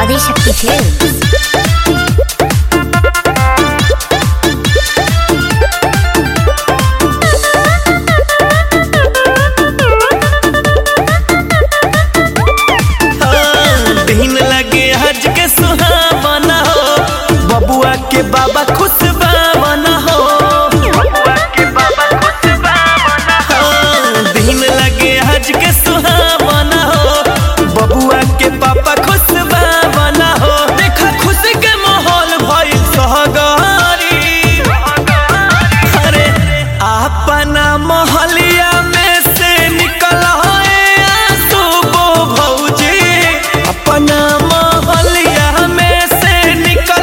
Adishakti films. के बाबा खुश बावना हो, बबुआ के बाबा खुश बावना हो। दिन लगे हज के सुहावना हो, बबुआ के पापा खुश बावना हो। देखा खुशी के माहौल भइल सहगारी। अरे अपना मोहलिया में से निकल आंसू बो भौजी, अपना मोहलिया में से निकल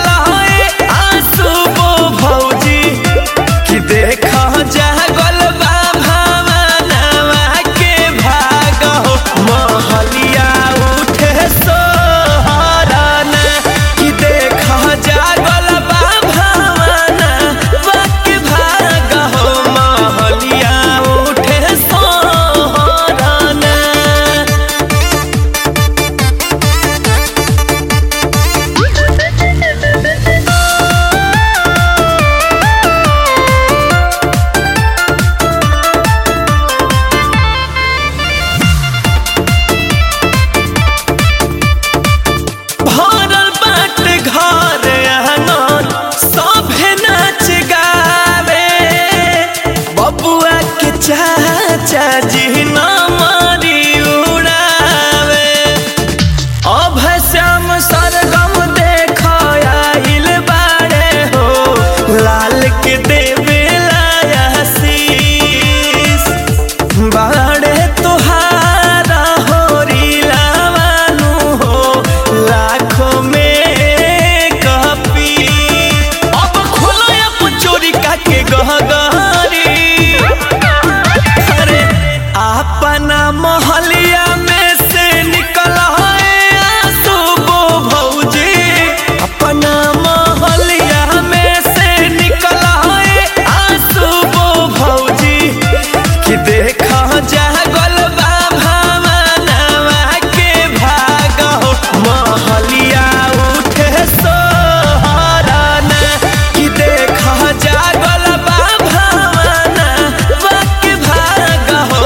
देखा जागल बा भावनवा के भाग हो। महलिया उठे सोहरन कि देखा जागल बा भावनवा के भाग हो। महलिया उठे सोहरन। चाचा जी ना मारी उड़ावे, अब श्याम सरगम देखा आइल बाड़े हो। लाल के देवे आशीष बाड़े तुहारा हो। रीलावानू हो लाखों में कपी, अब खोलो अब चोरी का के गहगारी। अपना मोहलिया में से निकल आंसू बो भौजी, अपना मोहलिया में से निकल आंसू बो भौजी कि देखा जागल बा भावनवा के भाग हो। मोहलिया उठे सोहरन कि देखा जागल बा भावनवा के भाग हो।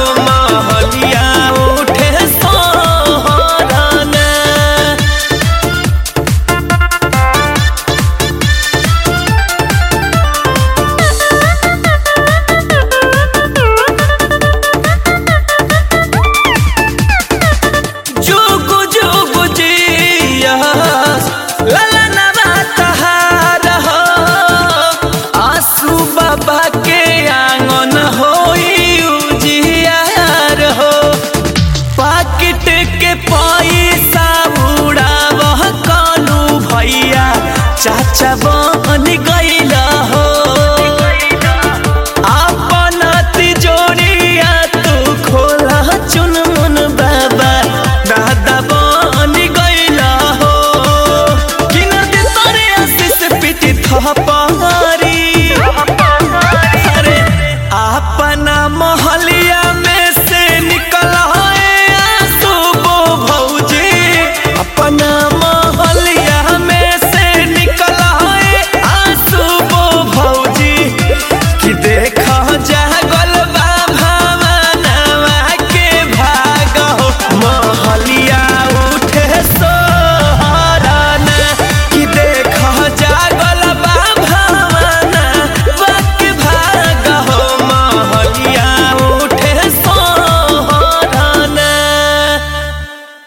बाबा के आंगन होई उजियार हो, पाकिट के पैसा उड़ावह कालू भैया चाचा।